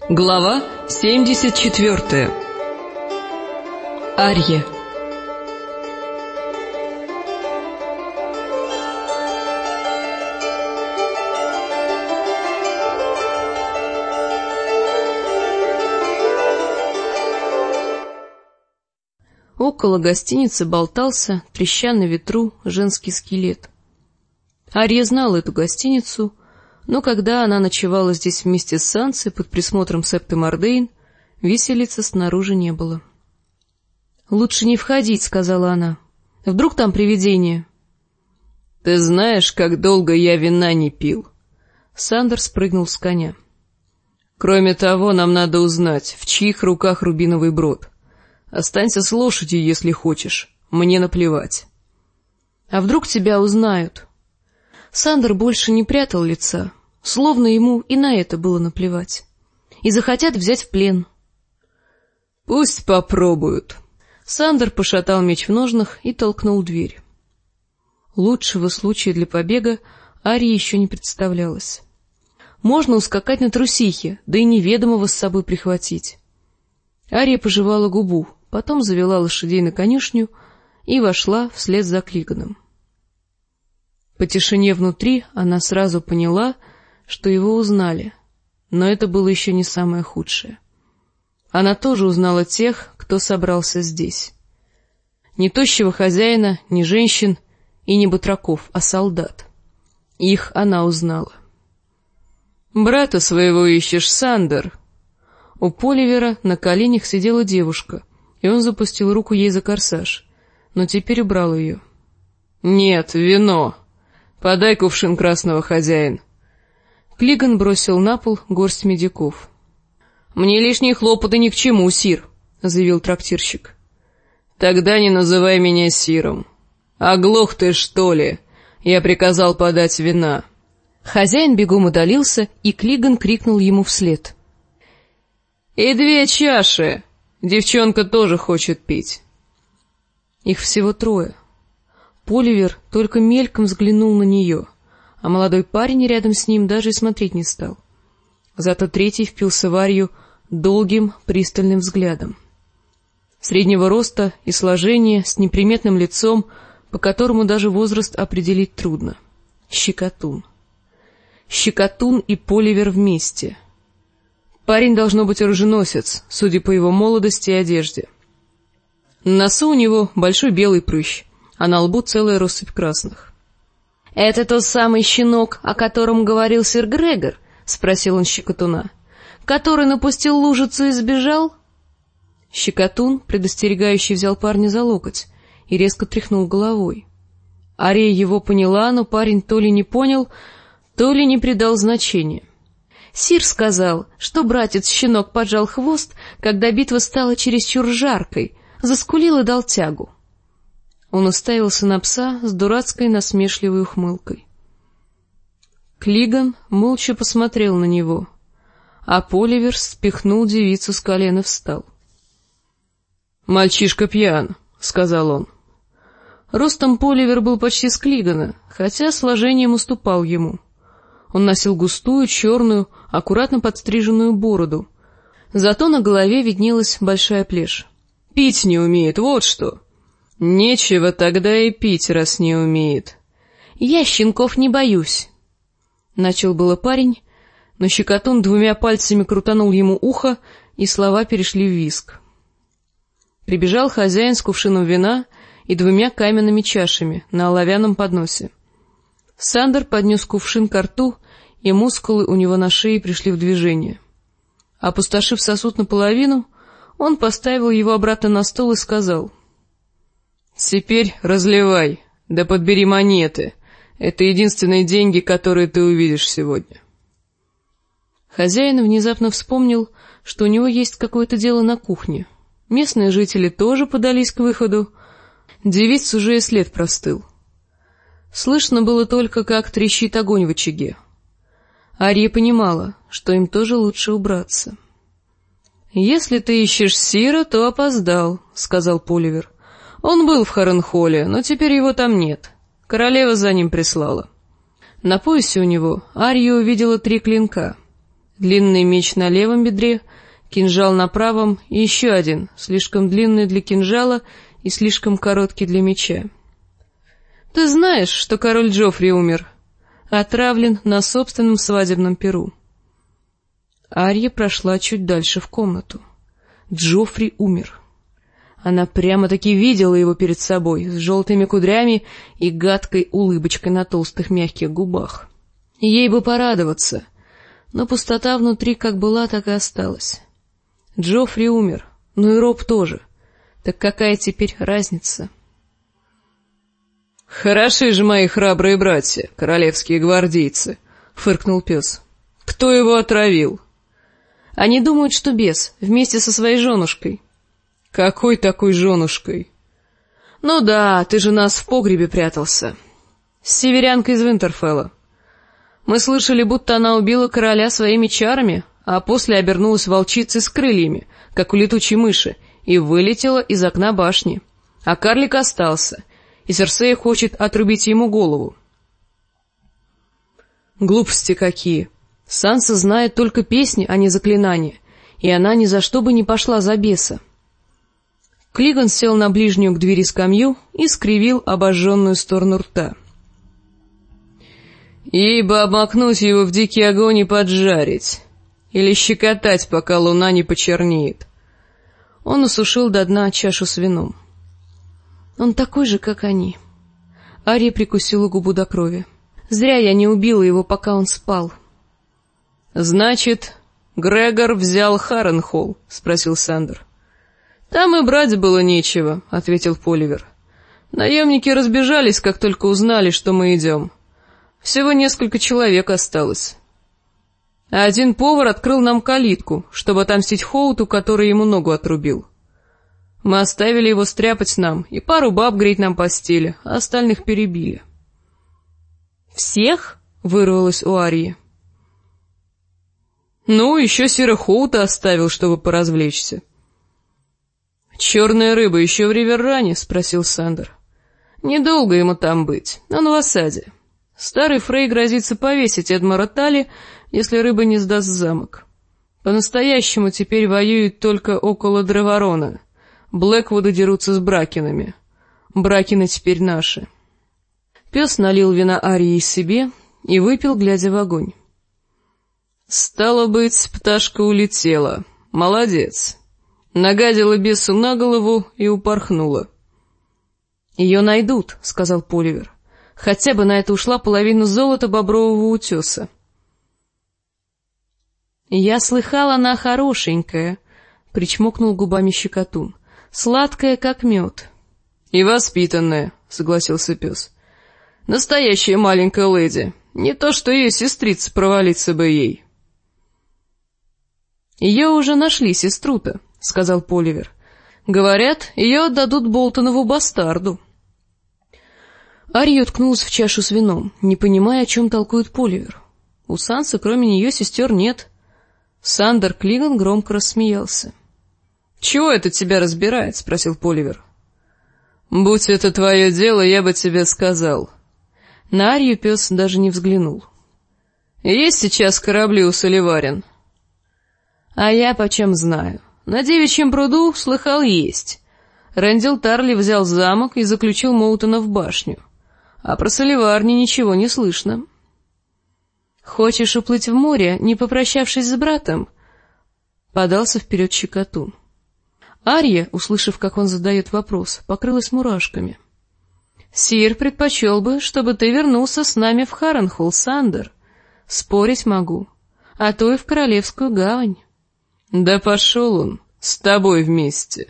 Глава 74. Арья. Около гостиницы болтался, треща на ветру, женский скелет. Арья знала эту гостиницу, но когда она ночевала здесь вместе с Сансой под присмотром Септы Мордейн, виселицы снаружи не было. «Лучше не входить», — сказала она. «Вдруг там привидение?» «Ты знаешь, как долго я вина не пил?» Сандер спрыгнул с коня. «Кроме того, нам надо узнать, в чьих руках рубиновый брод. Останься с лошадью, если хочешь. Мне наплевать». «А вдруг тебя узнают?» Сандер больше не прятал лица, словно ему и на это было наплевать. «И захотят взять в плен». «Пусть попробуют». Сандер пошатал меч в ножнах и толкнул дверь. Лучшего случая для побега Арье еще не представлялось. Можно ускакать на трусихе, да и неведомого с собой прихватить. Арья пожевала губу, потом завела лошадей на конюшню и вошла вслед за Клиганом. По тишине внутри она сразу поняла, что его узнали, но это было еще не самое худшее. Она тоже узнала тех, кто собрался здесь. Не тощего хозяина, не женщин и не батраков, а солдат. Их она узнала. «Брата своего ищешь, Сандер?» У Поливера на коленях сидела девушка, и он запустил руку ей за корсаж, но теперь убрал ее. «Нет, вино. Подай кувшин красного, хозяин». Клиган бросил на пол горсть медиков. «Мне лишние хлопоты ни к чему, сир», — заявил трактирщик. «Тогда не называй меня сиром. Оглох ты, что ли? Я приказал подать вина». Хозяин бегом удалился, и Клиган крикнул ему вслед. «И 2 чаши! Девчонка тоже хочет пить». Их всего 3. Поливер только мельком взглянул на нее, а молодой парень рядом с ним даже и смотреть не стал. Зато 3-й впился в Арью долгим, пристальным взглядом. Среднего роста и сложения, с неприметным лицом, по которому даже возраст определить трудно. Щекотун. Щекотун и Поливер вместе. Парень должно быть оруженосец, судя по его молодости и одежде. На носу у него большой белый прыщ, а на лбу целая россыпь красных. — Это тот самый щенок, о котором говорил сэр Грегор? — спросил он щекотуна. — Который напустил лужицу и сбежал? Щекотун, предостерегающий, взял парня за локоть и резко тряхнул головой. Ария его поняла, но парень то ли не понял, то ли не придал значения. Сир сказал, что братец-щенок поджал хвост, когда битва стала чересчур жаркой, заскулил и дал тягу. Он уставился на пса с дурацкой насмешливой ухмылкой. Клиган молча посмотрел на него, а Поливер спихнул девицу с колена и встал. «Мальчишка пьян», — сказал он. Ростом Поливер был почти с Клигана, хотя сложением уступал ему. Он носил густую, черную, аккуратно подстриженную бороду. Зато на голове виднелась большая плешь. «Пить не умеет, вот что!» «Нечего тогда и пить, раз не умеет». «Я щенков не боюсь», — начал было парень, но щекотун 2 пальцами крутанул ему ухо, и слова перешли в визг. Прибежал хозяин с кувшином вина и 2 каменными чашами на оловянном подносе. Сандер поднес кувшин ко рту, и мускулы у него на шее пришли в движение. Опустошив сосуд наполовину, он поставил его обратно на стол и сказал: «Теперь разливай, да подбери монеты. Это единственные деньги, которые ты увидишь сегодня». Хозяин внезапно вспомнил, что у него есть какое-то дело на кухне. Местные жители тоже подались к выходу. Девиц уже и след простыл. Слышно было только, как трещит огонь в очаге. Арья понимала, что им тоже лучше убраться. «Если ты ищешь сира, то опоздал», — сказал Поливер. «Он был в Харенхолле, но теперь его там нет. Королева за ним прислала». На поясе у него Арья увидела 3 клинка. Длинный меч на левом бедре, кинжал на правом и еще один, слишком длинный для кинжала и слишком короткий для меча. «Ты знаешь, что король Джоффри умер? Отравлен на собственном свадебном пиру». Арья прошла чуть дальше в комнату. Джоффри умер. Она прямо-таки видела его перед собой, с желтыми кудрями и гадкой улыбочкой на толстых мягких губах. Ей бы порадоваться, но пустота внутри как была, так и осталась. Джоффри умер, ну и Роб тоже. Так какая теперь разница? «Хороши же мои храбрые братья, королевские гвардейцы», — фыркнул пес. «Кто его отравил?» «Они думают, что бес, вместе со своей женушкой». «Какой такой женушкой?» «Ну да, ты же нас в погребе прятался. С северянкой из Винтерфелла. Мы слышали, будто она убила короля своими чарами, а после обернулась волчицей с крыльями, как у летучей мыши, и вылетела из окна башни. А карлик остался, и Серсея хочет отрубить ему голову». «Глупости какие! Санса знает только песни, а не заклинания, и она ни за что бы не пошла за беса». Клиган сел на ближнюю к двери скамью и скривил обожженную сторону рта. «Ей бы обмакнуть его в дикий огонь и поджарить, или щекотать, пока луна не почернеет». Он осушил до дна чашу с вином. «Он такой же, как они». Ария прикусила губу до крови. «Зря я не убила его, пока он спал». «Значит, Грегор взял Харренхолл?» — спросил Сандер. «Там и брать было нечего», — ответил Поливер. «Наемники разбежались, как только узнали, что мы идем. Всего несколько человек осталось. А один повар открыл нам калитку, чтобы отомстить Хоуту, который ему ногу отрубил. Мы оставили его стряпать нам, и пару баб греть нам постели, а остальных перебили». «Всех?» — вырвалось у Арии. «Ну, еще Сира Хоута оставил, чтобы поразвлечься». «Черная рыба еще в Риверране?» — спросил Сандер. «Недолго ему там быть, он в осаде. Старый Фрей грозится повесить Эдмара Тали, если рыба не сдаст замок. По-настоящему теперь воюют только около Древарона. Блэквуды дерутся с Бракинами. Бракины теперь наши». Пес налил вина Арии себе и выпил, глядя в огонь. «Стало быть, пташка улетела. Молодец. Нагадила бесу на голову и упорхнула». «Ее найдут», — сказал Поливер. «Хотя бы на это ушла половина золота бобрового утеса». «Я слыхала, она хорошенькая», — причмокнул губами Щекотун. «Сладкая, как мед». «И воспитанная», — согласился пес. «Настоящая маленькая леди. Не то что ее сестрица, провалиться бы ей». «Ее уже нашли, сестру-то», — сказал Поливер. «Говорят, ее отдадут Болтонову бастарду». Ария уткнулась в чашу с вином, не понимая, о чем толкует Поливер. У Сансы, кроме нее, сестер нет. Сандер Клиган громко рассмеялся. «Чего это тебя разбирает?» — спросил Поливер. «Будь это твое дело, я бы тебе сказал». На Арию пес даже не взглянул. «Есть сейчас корабли у Соливарин?» «А я почем знаю. На Девичьем пруду, слыхал, есть. Рэндил Тарли взял замок и заключил Моутона в башню. А про Соливарни ничего не слышно». «Хочешь уплыть в море, не попрощавшись с братом?» Подался вперед Щекотун. Ария, услышав, как он задает вопрос, покрылась мурашками. «Сир предпочел бы, чтобы ты вернулся с нами в Харренхолл, Сандер. Спорить могу, а то и в Королевскую гавань». «Да пошел он, с тобой вместе».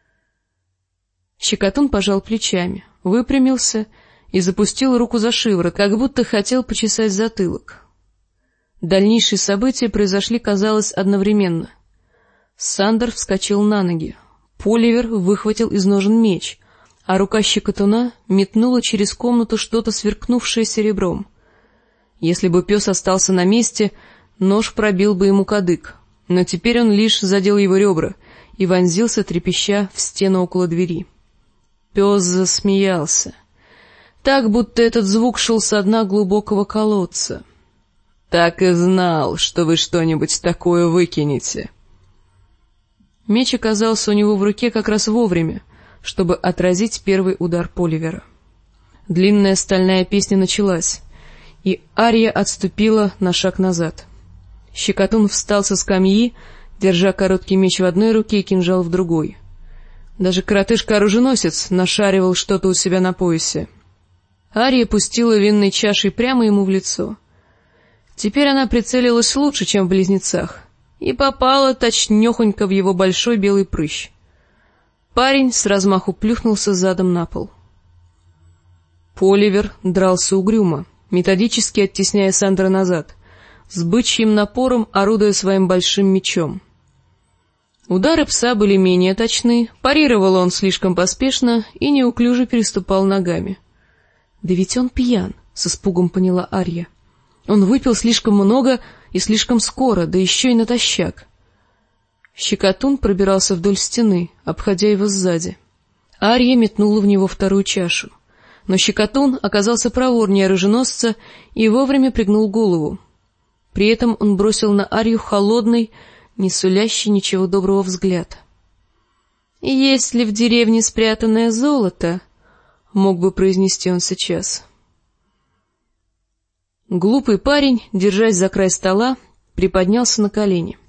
Щекотун пожал плечами, выпрямился и запустил руку за шиворот, как будто хотел почесать затылок. Дальнейшие события произошли, казалось, одновременно. Сандер вскочил на ноги. Поливер выхватил из ножен меч, а рука Щекотуна метнула через комнату что-то, сверкнувшее серебром. Если бы пес остался на месте, нож пробил бы ему кадык, но теперь он лишь задел его ребра и вонзился, трепеща, в стену около двери. Пес засмеялся, так, будто этот звук шел со дна глубокого колодца. «Так и знал, что вы что-нибудь такое выкинете». Меч оказался у него в руке как раз вовремя, чтобы отразить первый удар Поливера. Длинная стальная песня началась, и Ария отступила на шаг назад. Щекотун встал со скамьи, держа короткий меч в одной руке и кинжал в другой. Даже коротышка-оруженосец нашаривал что-то у себя на поясе. Ария пустила винной чашей прямо ему в лицо. Теперь она прицелилась лучше, чем в близнецах, и попала точнёхонько в его большой белый прыщ. Парень с размаху плюхнулся задом на пол. Поливер дрался угрюмо, методически оттесняя Сандера назад, с бычьим напором орудуя своим большим мечом. Удары пса были менее точны, парировал он слишком поспешно и неуклюже переступал ногами. «Да ведь он пьян», — с испугом поняла Ария. «Он выпил слишком много и слишком скоро, да еще и натощак». Щекотун пробирался вдоль стены, обходя его сзади. Ария метнула в него вторую чашу, но Щекотун оказался проворнее оруженосца и вовремя пригнул голову. При этом он бросил на Арию холодный, не сулящий ничего доброго взгляд. «Есть ли в деревне спрятанное золото?» — мог бы произнести он сейчас. Глупый парень, держась за край стола, приподнялся на колени.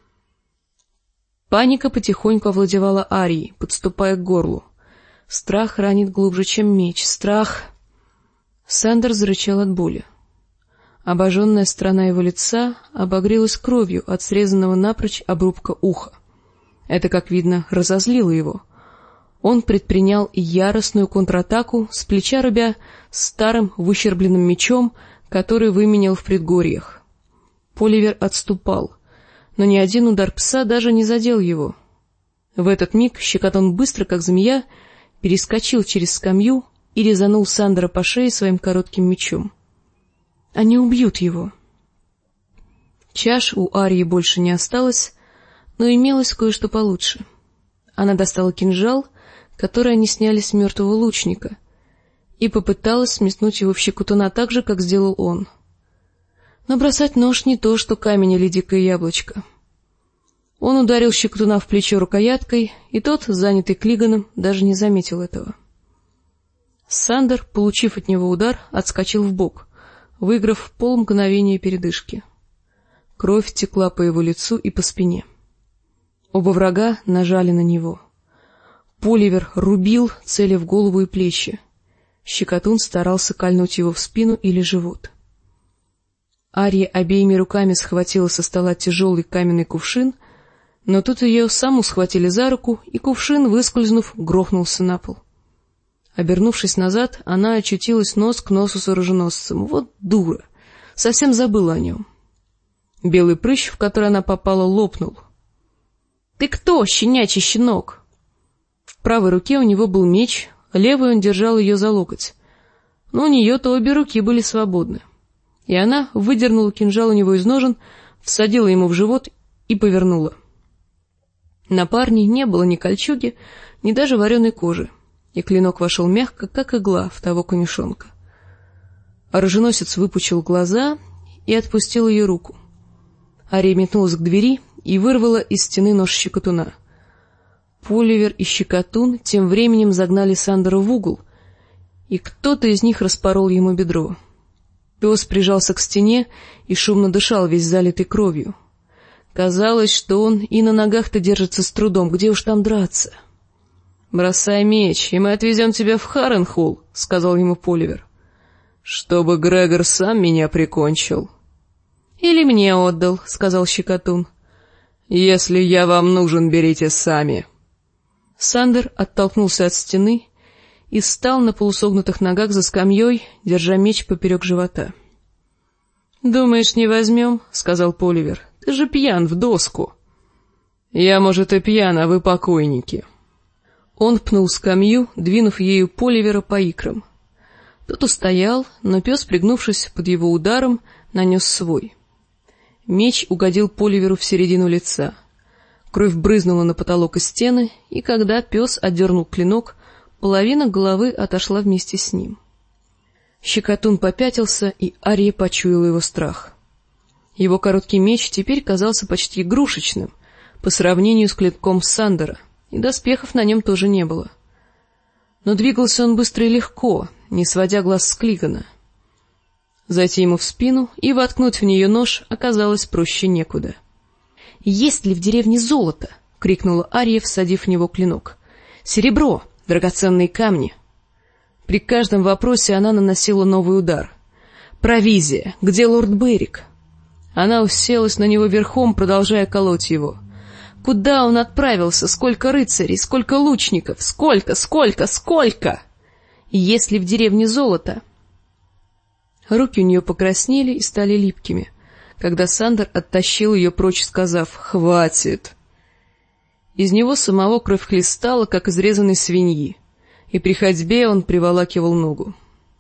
Паника потихоньку овладевала Арией, подступая к горлу. Страх ранит глубже, чем меч. Страх... Сандер зарычал от боли. Обожженная сторона его лица обогрелась кровью от срезанного напрочь обрубка уха. Это, как видно, разозлило его. Он предпринял яростную контратаку, с плеча рубя старым выщербленным мечом, который выменял в предгорьях. Поливер отступал, но ни один удар пса даже не задел его. В этот миг Щекотун быстро, как змея, перескочил через скамью и резанул Сандера по шее своим коротким мечом. Они убьют его. Чаш у Арии больше не осталось, но имелось кое-что получше. Она достала кинжал, который они сняли с мертвого лучника, и попыталась метнуть его в Щекотуна так же, как сделал он. Но бросать нож не то, что камень или дикое яблочко. Он ударил Щекотуна в плечо рукояткой, и тот, занятый Клиганом, даже не заметил этого. Сандер, получив от него удар, отскочил вбок, выиграв полмгновения передышки. Кровь текла по его лицу и по спине. Оба врага нажали на него. Поливер рубил, целя в голову и плечи. Щекотун старался кольнуть его в спину или живот. Ария обеими руками схватила со стола тяжелый каменный кувшин, но тут ее саму схватили за руку, и кувшин, выскользнув, грохнулся на пол. Обернувшись назад, она очутилась нос к носу с оруженосцем. Вот дура! Совсем забыла о нем. Белый прыщ, в который она попала, лопнул. «Ты кто, щенячий щенок?» В правой руке у него был меч, левой он держал ее за локоть. Но у нее-то обе руки были свободны. И она выдернула кинжал у него из ножен, всадила ему в живот и повернула. На парне не было ни кольчуги, ни даже вареной кожи, и клинок вошел мягко, как игла в того камешонка. Оруженосец выпучил глаза и отпустил ее руку. Ария метнулась к двери и вырвала из стены нож Щекотуна. Поливер и Щекотун тем временем загнали Сандера в угол, и кто-то из них распорол ему бедро. Пес прижался к стене и шумно дышал, весь залитый кровью. Казалось, что он и на ногах-то держится с трудом, где уж там драться. «Бросай меч, и мы отвезем тебя в Харренхолл», — сказал ему Поливер. «Чтобы Грегор сам меня прикончил». «Или мне отдал», — сказал Щекотун. «Если я вам нужен, берите сами». Сандер оттолкнулся от стены и встал на полусогнутых ногах за скамьей, держа меч поперек живота. «Думаешь, не возьмем?» — сказал Поливер. «Ты же пьян в доску». «Я, может, и пьян, а вы покойники». Он пнул скамью, двинув ею Поливера по икрам. Тот устоял, но пес, пригнувшись под его ударом, нанес свой. Меч угодил Поливеру в середину лица. Кровь брызнула на потолок и стены, и когда пес отдернул клинок, половина головы отошла вместе с ним. Щекотун попятился, и Ария почуяла его страх. Его короткий меч теперь казался почти игрушечным по сравнению с клинком Сандера, и доспехов на нем тоже не было. Но двигался он быстро и легко, не сводя глаз с Клигана. Зайти ему в спину и воткнуть в нее нож оказалось проще некуда. «Есть ли в деревне золото?» — крикнула Ария, всадив в него клинок. «Серебро, драгоценные камни». При каждом вопросе она наносила новый удар. «Провизия! Где лорд Берик?» Она уселась на него верхом, продолжая колоть его. «Куда он отправился? Сколько рыцарей? Сколько лучников? Сколько? Есть ли в деревне золото?» Руки у нее покраснели и стали липкими, когда Сандер оттащил ее прочь, сказав «Хватит!». Из него самого кровь хлестала, как из резаной свиньи, и при ходьбе он приволакивал ногу.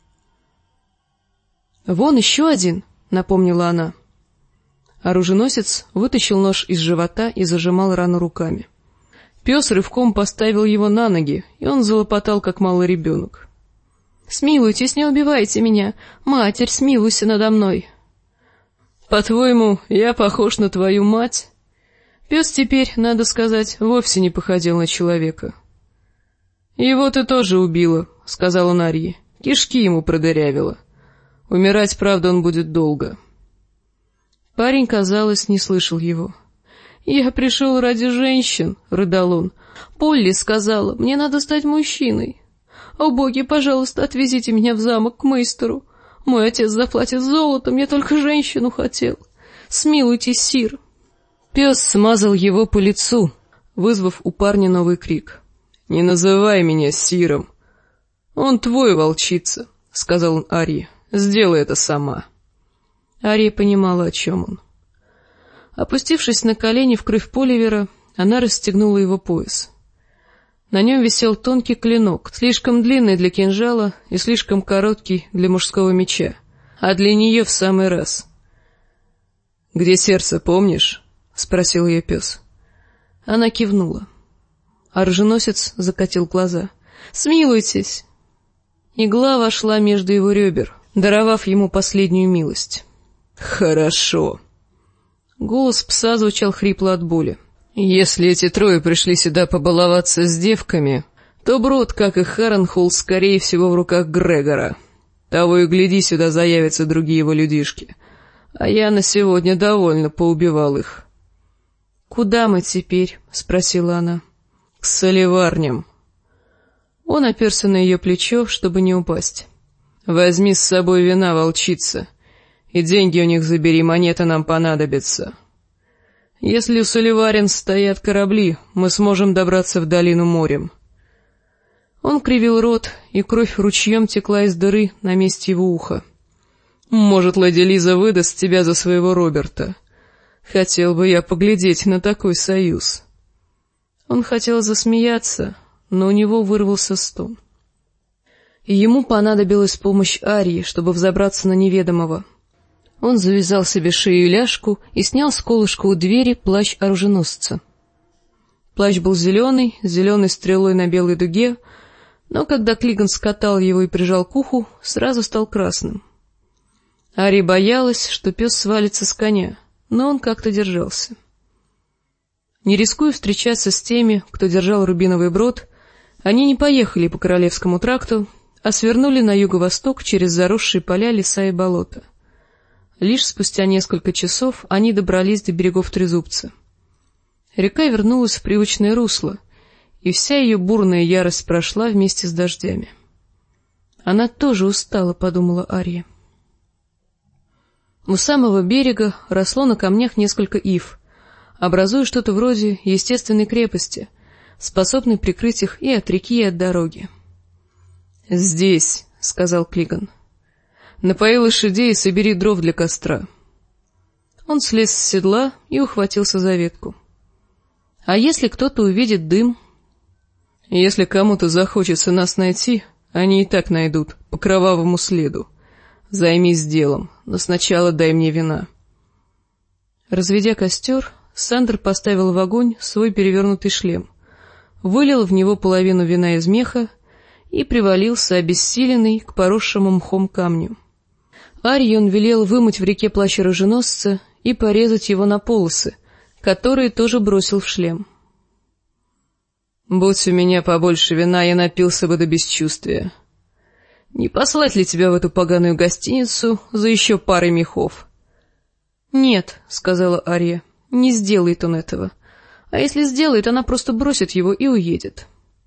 «Вон еще один», — напомнила она. Оруженосец вытащил нож из живота и зажимал рану руками. Пес рывком поставил его на ноги, и он залопотал, как малый ребенок. «Смилуйтесь, не убивайте меня! Матерь, смилуйся надо мной!» «По-твоему, я похож на твою мать?» Пес теперь, надо сказать, вовсе не походил на человека. «Его ты тоже убила», — сказал он Арье. «Кишки ему продырявила. Умирать, правда, он будет долго». Парень, казалось, не слышал его. «Я пришел ради женщин», — рыдал он. «Полли сказала, мне надо стать мужчиной. О, боги, пожалуйста, отвезите меня в замок к мейстеру. Мой отец заплатит золотом, я только женщину хотел. Смилуйтесь, сир». Пес смазал его по лицу, вызвав у парня новый крик. «Не называй меня сиром. Он твой, волчица», — сказал он Арье. «Сделай это сама». Ария понимала, о чем он. Опустившись на колени в кровь Поливера, она расстегнула его пояс. На нем висел тонкий клинок, слишком длинный для кинжала и слишком короткий для мужского меча, а для нее в самый раз. «Где сердце, помнишь?» — спросил ее пес. Она кивнула. Оруженосец закатил глаза. «Смилуйтесь!» Игла вошла между его ребер, даровав ему последнюю милость. «Хорошо!» Голос пса звучал хрипло от боли. «Если эти трое пришли сюда побаловаться с девками, то Брод, как и Харренхолл, скорее всего в руках Грегора. Того и гляди, сюда заявятся другие его людишки. А я на сегодня довольно поубивал их». «Куда мы теперь?» — спросила она. «К соливарням». Он оперся на ее плечо, чтобы не упасть. «Возьми с собой вина, волчица, и деньги у них забери, монеты нам понадобятся. Если у соливарен стоят корабли, мы сможем добраться в долину морем». Он кривил рот, и кровь ручьем текла из дыры на месте его уха. «Может, леди Лиза выдаст тебя за своего Роберта? Хотел бы я поглядеть на такой союз». Он хотел засмеяться, но у него вырвался стон. И ему понадобилась помощь Арии, чтобы взобраться на неведомого. Он завязал себе шею и ляжку и снял с колышка у двери плащ оруженосца. Плащ был зеленый, с зеленой стрелой на белой дуге, но когда Клиган скатал его и прижал к уху, сразу стал красным. Ария боялась, что пес свалится с коня, но он как-то держался. Не рискуя встречаться с теми, кто держал Рубиновый Брод, они не поехали по Королевскому тракту, а свернули на юго-восток через заросшие поля, леса и болота. Лишь спустя несколько часов они добрались до берегов Трезубца. Река вернулась в привычное русло, и вся ее бурная ярость прошла вместе с дождями. «Она тоже устала», — подумала Ария. У самого берега росло на камнях несколько ив, образуя что-то вроде естественной крепости, способной прикрыть их и от реки, и от дороги. «Здесь», — сказал Клиган. «Напои лошадей и собери дров для костра». Он слез с седла и ухватился за ветку. «А если кто-то увидит дым?» «Если кому-то захочется нас найти, они и так найдут, по кровавому следу. Займись делом, но сначала дай мне вина». Разведя костер, Сандер поставил в огонь свой перевернутый шлем, вылил в него половину вина из меха и привалился обессиленный к поросшему мхом камню. Арье он велел вымыть в реке плащ оруженосца и порезать его на полосы, которые тоже бросил в шлем. «Будь у меня побольше вина, я напился бы до бесчувствия. Не послать ли тебя в эту поганую гостиницу за еще парой мехов?» «Нет», — сказала Ария, — «не сделает он этого. А если сделает, она просто бросит его и уедет».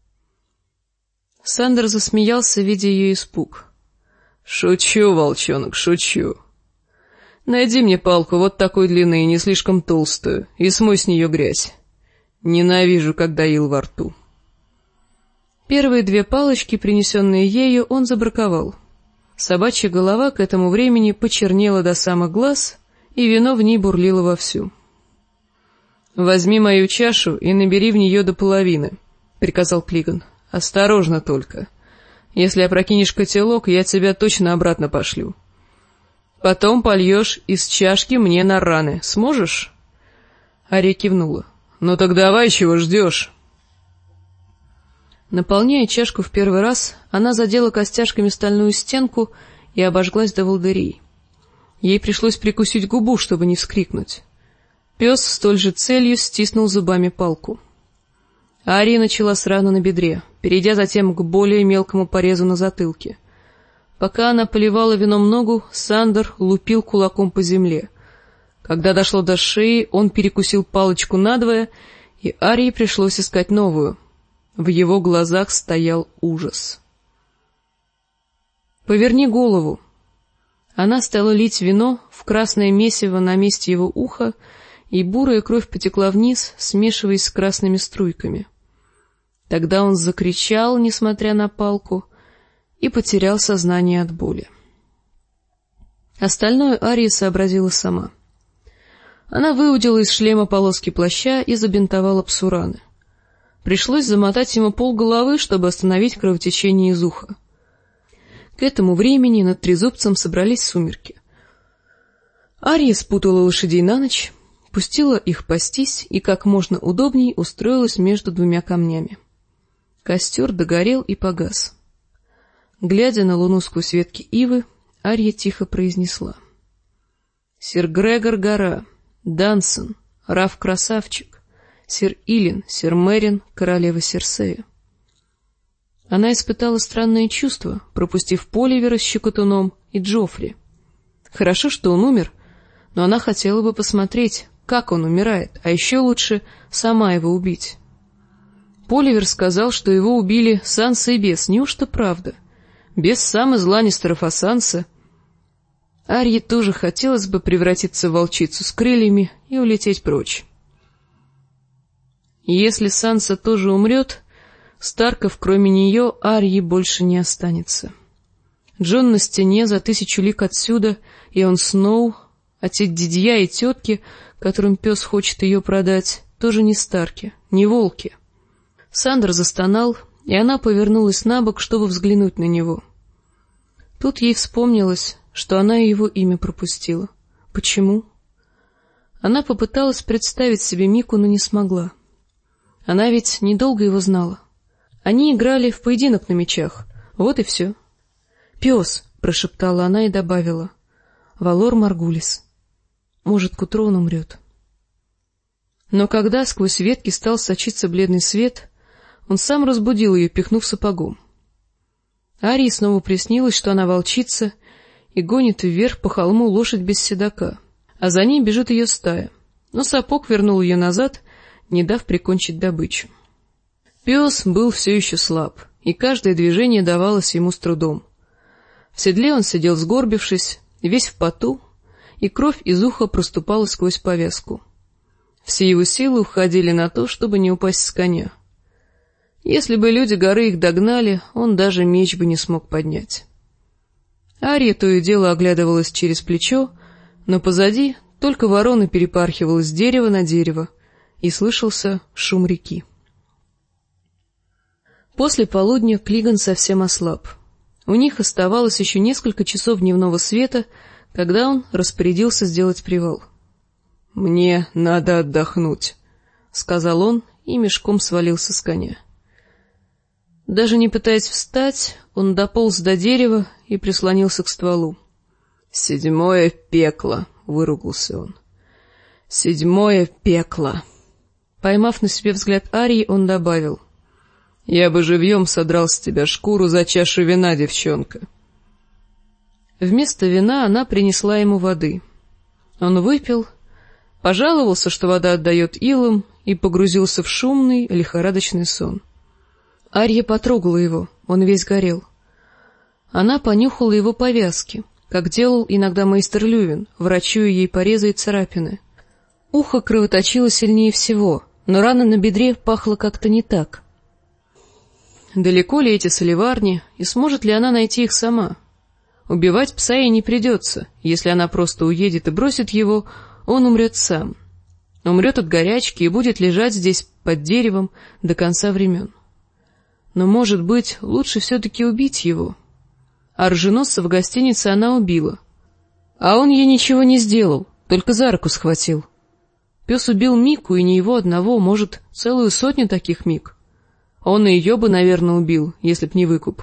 Сандер засмеялся, видя ее испуг. «Шучу, волчонок, шучу. Найди мне палку вот такой длины, не слишком толстую, и смой с нее грязь. Ненавижу, когда ил во рту». Первые 2 палочки, принесенные ею, он забраковал. Собачья голова к этому времени почернела до самых глаз, и вино в ней бурлило вовсю. «Возьми мою чашу и набери в нее до половины», — приказал Клиган. «Осторожно только. Если опрокинешь котелок, я тебя точно обратно пошлю. Потом польешь из чашки мне на раны. Сможешь?» Ария кивнула. «Ну так давай, чего ждешь?» Наполняя чашку в первый раз, она задела костяшками стальную стенку и обожглась до волдырей. Ей пришлось прикусить губу, чтобы не вскрикнуть. Пес с той же целью стиснул зубами палку. Ария начала с раны на бедре, перейдя затем к более мелкому порезу на затылке. Пока она поливала вином ногу, Сандер лупил кулаком по земле. Когда дошло до шеи, он перекусил палочку надвое, и Арии пришлось искать новую. В его глазах стоял ужас. «Поверни голову». Она стала лить вино в красное месиво на месте его уха, и бурая кровь потекла вниз, смешиваясь с красными струйками. Тогда он закричал, несмотря на палку, и потерял сознание от боли. Остальное Ария сообразила сама. Она выудила из шлема полоски плаща и забинтовала псу раны. Пришлось замотать ему полголовы, чтобы остановить кровотечение из уха. К этому времени над Трезубцем собрались сумерки. Ария спутала лошадей на ночь, пустила их пастись и как можно удобней устроилась между 2 камнями. Костер догорел и погас. Глядя на луну сквозь ветки ивы, Ария тихо произнесла: «Сир Грегор Гора, Дансон, Раф Красавчик, сир Илин, сир Мерин, королева Серсея». Она испытала странное чувство, пропустив Поливера с Щекотуном и Джоффри. Хорошо, что он умер, но она хотела бы посмотреть, как он умирает, а еще лучше сама его убить. Поливер сказал, что его убили Санса и Бес. Неужто правда? Бес сам из Ланнистеров, а Санса... Арье тоже хотелось бы превратиться в волчицу с крыльями и улететь прочь. Если Санса тоже умрет, Старков, кроме нее, Арьи больше не останется. Джон на стене за 1000 лиг отсюда, и он Сноу, а те дядья и тетки, которым пес хочет ее продать, тоже не Старки, не волки. Сандер застонал, и она повернулась набок, чтобы взглянуть на него. Тут ей вспомнилось, что она и его имя пропустила. Почему? Она попыталась представить себе Мику, но не смогла. Она ведь недолго его знала. Они играли в поединок на мечах, вот и все. «Пес!» — прошептала она и добавила: «Валор Маргулис. Может, к утру он умрет». Но когда сквозь ветки стал сочиться бледный свет, он сам разбудил ее, пихнув сапогом. Арии снова приснилось, что она волчица и гонит вверх по холму лошадь без седока, а за ней бежит ее стая, но сапог вернул ее назад, не дав прикончить добычу. Пес был все еще слаб, и каждое движение давалось ему с трудом. В седле он сидел сгорбившись, весь в поту, и кровь из уха проступала сквозь повязку. Все его силы уходили на то, чтобы не упасть с коня. Если бы люди горы их догнали, он даже меч бы не смог поднять. Ария то и дело оглядывалась через плечо, но позади только ворона перепархивала с дерева на дерево, и слышался шум реки. После полудня Клиган совсем ослаб. У них оставалось еще несколько часов дневного света, когда он распорядился сделать привал. «Мне надо отдохнуть», — сказал он и мешком свалился с коня. Даже не пытаясь встать, он дополз до дерева и прислонился к стволу. «7 пекло», — выругался он. 7 пекло. Поймав на себе взгляд Арии, он добавил: «Я бы живьем содрал с тебя шкуру за чашу вина, девчонка». Вместо вина она принесла ему воды. Он выпил, пожаловался, что вода отдает илом, и погрузился в шумный, лихорадочный сон. Арья потрогала его, он весь горел. Она понюхала его повязки, как делал иногда мейстер Лювин, врачуя ей порезы и царапины. Ухо кровоточило сильнее всего, но рана на бедре пахла как-то не так. Далеко ли эти солеварни, и сможет ли она найти их сама? Убивать пса ей не придется. Если она просто уедет и бросит его, он умрет сам. Умрет от горячки и будет лежать здесь под деревом до конца времен. Но, может быть, лучше все-таки убить его. Оруженосца в гостинице она убила. А он ей ничего не сделал, только за руку схватил. Пес убил Мику, и не его одного, может, целую сотню таких Мик. Он и ее бы, наверное, убил, если б не выкуп.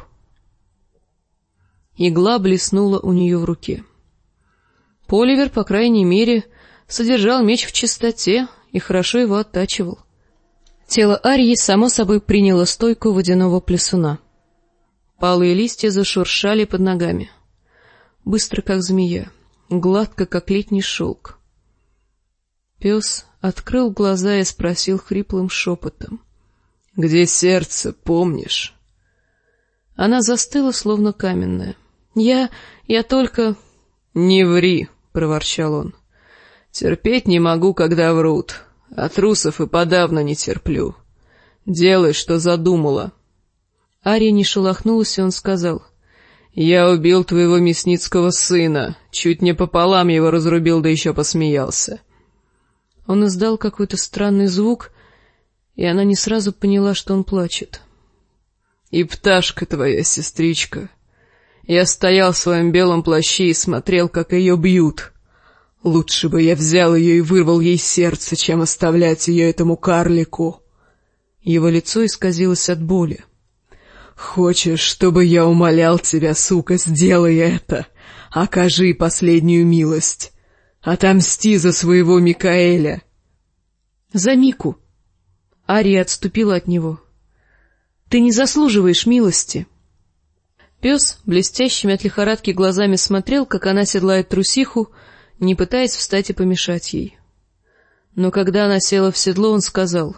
Игла блеснула у нее в руке. Поливер, по крайней мере, содержал меч в чистоте и хорошо его оттачивал. Тело Арьи само собой приняло стойку водяного плесуна. Палые листья зашуршали под ногами. Быстро, как змея, гладко, как летний шелк. Пес открыл глаза и спросил хриплым шепотом: «Где сердце, помнишь?» Она застыла, словно каменная. Я только...» «Не ври», — проворчал он. «Терпеть не могу, когда врут, а трусов и подавно не терплю. Делай, что задумала». Ария не шелохнулась, и он сказал: «Я убил твоего мясницкого сына, чуть не пополам его разрубил, да еще посмеялся». Он издал какой-то странный звук, и она не сразу поняла, что он плачет. «И пташка твоя, сестричка. Я стоял в своем белом плаще и смотрел, как ее бьют. Лучше бы я взял ее и вырвал ей сердце, чем оставлять ее этому карлику». Его лицо исказилось от боли. «Хочешь, чтобы я умолял тебя, сука, сделай это? Окажи последнюю милость. Отомсти за своего Микаэля». «За Мику». Ария отступила от него. «Ты не заслуживаешь милости». Пес, блестящими от лихорадки глазами, смотрел, как она седлает трусиху, не пытаясь встать и помешать ей. Но когда она села в седло, он сказал: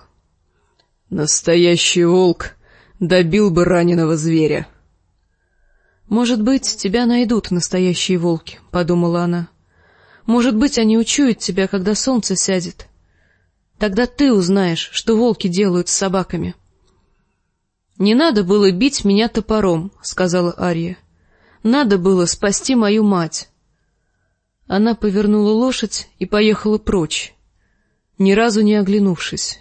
«Настоящий волк добил бы раненого зверя». «Может быть, тебя найдут настоящие волки», — подумала она. «Может быть, они учуют тебя, когда солнце сядет. Тогда ты узнаешь, что волки делают с собаками». «Не надо было бить меня топором», — сказала Ария. «Надо было спасти мою мать». Она повернула лошадь и поехала прочь, ни разу не оглянувшись.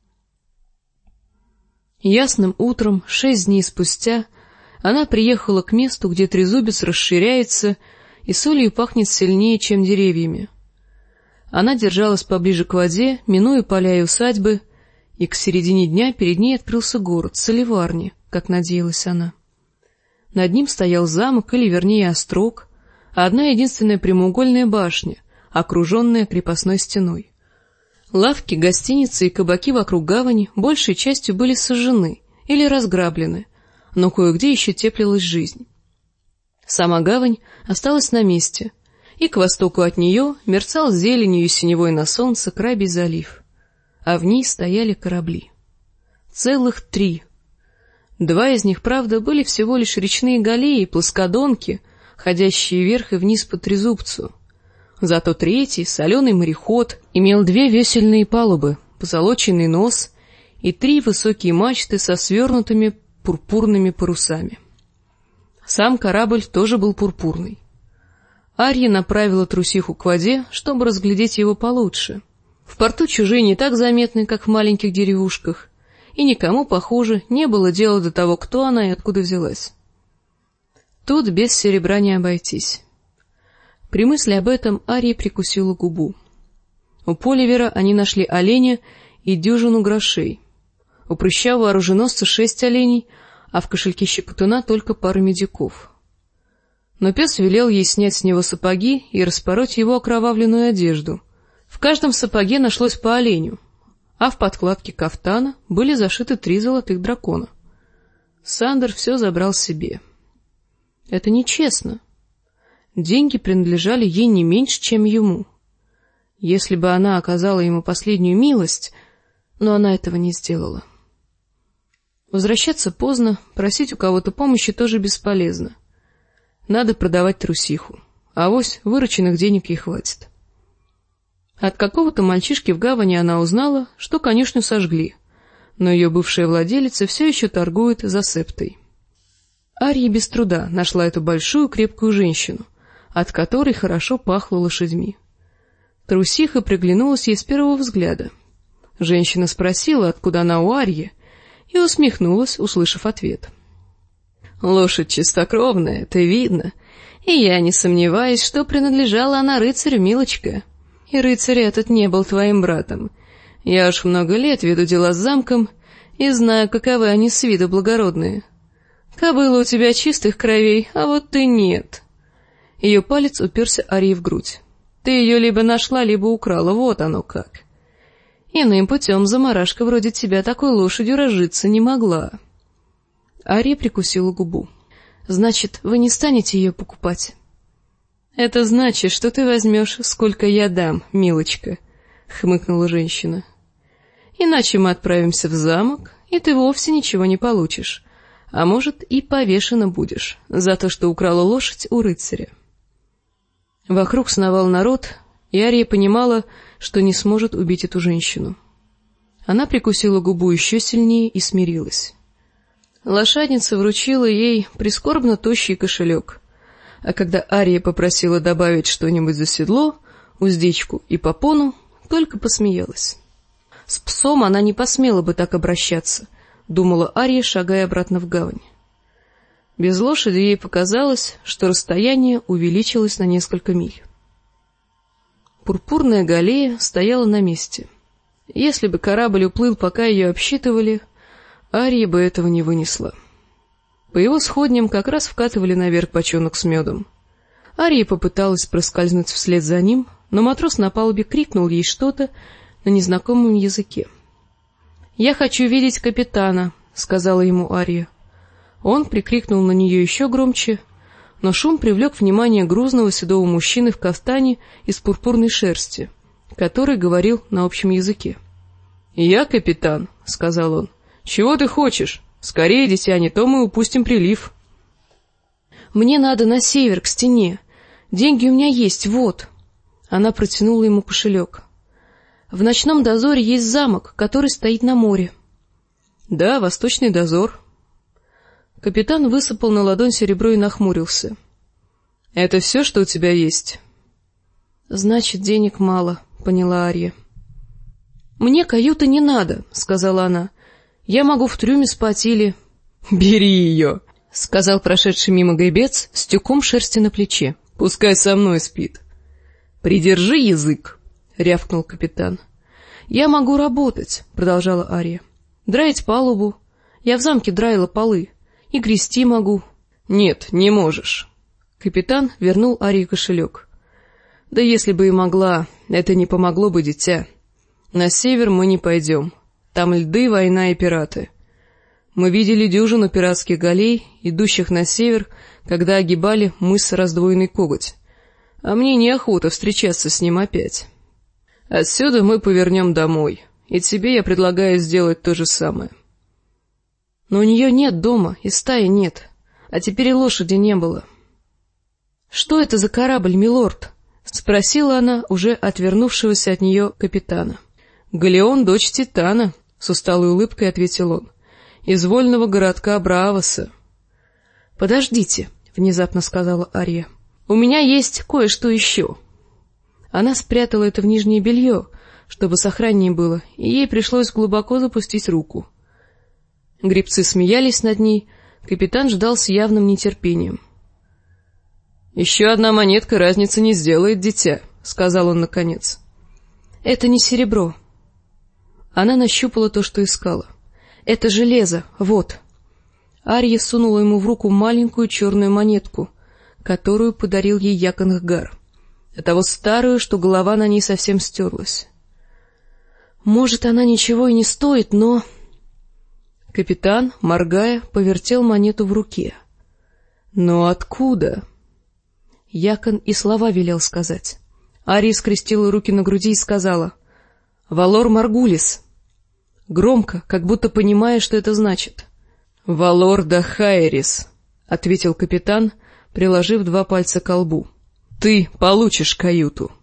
Ясным утром, 6 дней спустя, она приехала к месту, где трезубец расширяется и солью пахнет сильнее, чем деревьями. Она держалась поближе к воде, минуя поля и усадьбы, и к середине дня перед ней открылся город, солеварни, как надеялась она. Над ним стоял замок, или вернее острог, а одна единственная прямоугольная башня, окруженная крепостной стеной. Лавки, гостиницы и кабаки вокруг гавани большей частью были сожжены или разграблены, но кое-где еще теплилась жизнь. Сама гавань осталась на месте, и к востоку от нее мерцал зеленью и синевой на солнце Крабий залив, а в ней стояли корабли. Целых 3. 2 из них, правда, были всего лишь речные галеи, плоскодонки, ходящие вверх и вниз по трезубцу. Зато 3-й, соленый мореход, имел 2 весельные палубы, позолоченный нос и 3 высокие мачты со свернутыми пурпурными парусами. Сам корабль тоже был пурпурный. Арья направила трусиху к воде, чтобы разглядеть его получше. В порту чужие не так заметны, как в маленьких деревушках, и никому, похоже, не было дела до того, кто она и откуда взялась. Тут без серебра не обойтись. При мысли об этом Ария прикусила губу. У Поливера они нашли оленя и дюжину грошей. У прыщавого оруженосца 6 оленей, а в кошельке щекотуна только пара медиков. Но пес велел ей снять с него сапоги и распороть его окровавленную одежду, В каждом сапоге нашлось по оленю, а в подкладке кафтана были зашиты 3 золотых дракона. Сандер все забрал себе. Это нечестно. Деньги принадлежали ей не меньше, чем ему. Если бы она оказала ему последнюю милость, но она этого не сделала. Возвращаться поздно, просить у кого-то помощи тоже бесполезно. Надо продавать трусиху, авось вырученных денег ей хватит. От какого-то мальчишки в гавани она узнала, что конюшню сожгли, но ее бывшая владелица все еще торгует за септой. Ария без труда нашла эту большую крепкую женщину, от которой хорошо пахло лошадьми. Трусиха приглянулась ей с первого взгляда. Женщина спросила, откуда она у Арьи, и усмехнулась, услышав ответ. «Лошадь чистокровная, это видно, и я не сомневаюсь, что принадлежала она рыцарю, милочка. И рыцарь этот не был твоим братом. Я уж много лет веду дела с замком и знаю, каковы они с виду благородные. Кобыла у тебя чистых кровей, а вот ты нет». Ее палец уперся Арии в грудь. «Ты ее либо нашла, либо украла, вот оно как. Иным путем заморашка вроде тебя такой лошадью разжиться не могла». Ария прикусила губу. «Значит, вы не станете ее покупать?» «Это значит, что ты возьмешь, сколько я дам, милочка», — хмыкнула женщина. «Иначе мы отправимся в замок, и ты вовсе ничего не получишь, а может, и повешена будешь за то, что украла лошадь у рыцаря». Вокруг сновал народ, и Ария понимала, что не сможет убить эту женщину. Она прикусила губу еще сильнее и смирилась. Лошадница вручила ей прискорбно тощий кошелек, а когда Ария попросила добавить что-нибудь за седло, уздечку и попону, только посмеялась. С псом она не посмела бы так обращаться, думала Ария, шагая обратно в гавань. Без лошади ей показалось, что расстояние увеличилось на несколько миль. Пурпурная галея стояла на месте. Если бы корабль уплыл, пока ее обсчитывали, Ария бы этого не вынесла. По его сходням как раз вкатывали наверх бочонок с медом. Ария попыталась проскользнуть вслед за ним, но матрос на палубе крикнул ей что-то на незнакомом языке. «Я хочу видеть капитана», — сказала ему Ария. Он прикрикнул на нее еще громче, но шум привлек внимание грузного седого мужчины в кафтане из пурпурной шерсти, который говорил на общем языке. «Я капитан», — сказал он. «Чего ты хочешь? Скорее, дитя, не то мы упустим прилив». «Мне надо на север, к стене. Деньги у меня есть, вот». Она протянула ему кошелек. «В ночном дозоре есть замок, который стоит на море». «Да, восточный дозор». Капитан высыпал на ладонь серебро и нахмурился. «Это все, что у тебя есть?» «Значит, денег мало», — поняла Ария. «Мне каюты не надо», — сказала она. «Я могу в трюме спать или...» «Бери ее», — сказал прошедший мимо гребец с тюком шерсти на плече. «Пускай со мной спит». «Придержи язык», — рявкнул капитан. «Я могу работать», — продолжала Ария. «Драить палубу. Я в замке драила полы. И грести могу». «Нет, не можешь». Капитан вернул Арии кошелек. «Да если бы и могла, это не помогло бы, дитя. На север мы не пойдем. Там льды, война и пираты. Мы видели дюжину пиратских галей, идущих на север, когда огибали мыс Раздвоенный Коготь. А мне неохота встречаться с ним опять. Отсюда мы повернем домой, и тебе я предлагаю сделать то же самое». «Но у нее нет дома, и стаи нет, а теперь и лошади не было». «Что это за корабль, милорд?» — спросила она уже отвернувшегося от нее капитана. «Галеон, дочь Титана», — с усталой улыбкой ответил он, — «из вольного городка Браавоса». «Подождите», — внезапно сказала Ария, — «у меня есть кое-что еще». Она спрятала это в нижнее белье, чтобы сохраннее было, и ей пришлось глубоко запустить руку. Гребцы смеялись над ней, капитан ждал с явным нетерпением. «Еще одна монетка разницы не сделает, дитя», — сказал он наконец. «Это не серебро». Она нащупала то, что искала. «Это железо, вот». Ария сунула ему в руку маленькую черную монетку, которую подарил ей Яконхгар. того старую, что голова на ней совсем стерлась. Может, она ничего и не стоит, но... Капитан, моргая, повертел монету в руке. Но откуда? Якон и слова велел сказать. Ария скрестила руки на груди и сказала: «Валор Маргулис». Громко, как будто понимая, что это значит. «Валор да Хайрис», — ответил капитан, приложив 2 пальца ко лбу. «Ты получишь каюту».